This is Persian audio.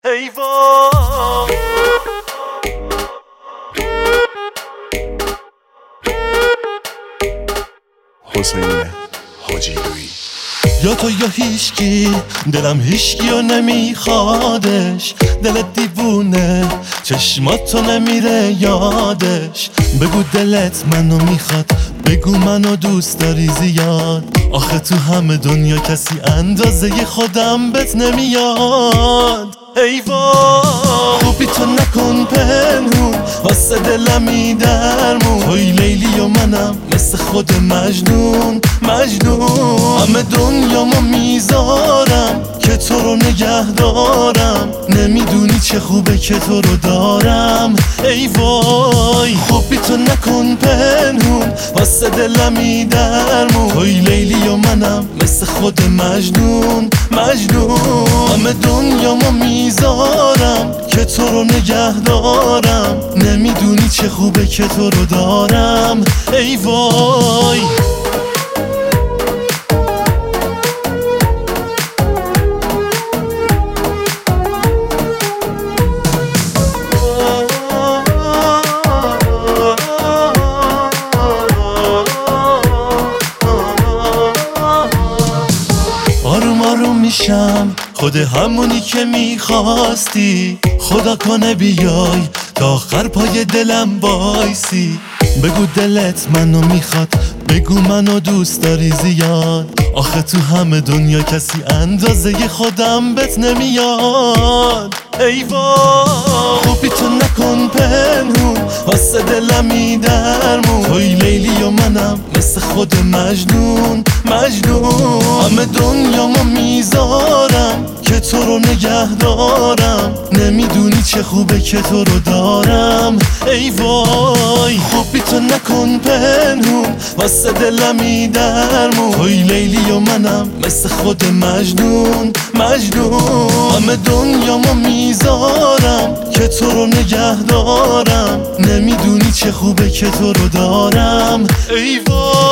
ای وای حسین حاجیلویی. یا تو یا هیشکی، دلم هیشکی و نمیخوادش. دلت دیوونه، چشماتو نمیره یادش. بگو دلت منو میخواد، بگو منو دوست داری زیاد. آخه تو همه دنیا کسی اندازه خودم بهت نمیاد. ای وای خوبی تو نکن پنهون، واسه دلمی درمون. توی لیلی و منم مثل خود مجنون. همه دنیامو میذارم که تو رو نگه دارم. نمیدونی چه خوبه که تو رو دارم. ای وای خوبی تو نکن پنهون، واسه دلمی درمون. توی لیلی و منم مثل خود مجنون. همه دنیامو میذارم که تو رو نگه دارم. نمیدونی چه خوبه که تو رو دارم. ای وای آروم آروم میشم، خود همونی که میخواستی. خدا کنه بیای تا آخر پای دلم بایسی. بگو دلت منو میخواد، بگو منو دوست داری زیاد. آخه تو همه دنیا کسی اندازه خودم بهت نمیاد. ای وای خوبی تو نکن پنهون، واسه دلمی درمون. توی لیلی و منم مثل خود مجنون. همه دنیامو میذارم که تو رو نگه دارم. نمیدونی چه خوبه که تو رو دارم. ای وای خوبی تو نکن پنهون، واسه دلمی درمون. توی لیلی و منم مثل خود مجنون. همه دنیامو میذارم که تو رو نگه دارم. نمیدونی چه خوبه که تو رو دارم. ای وای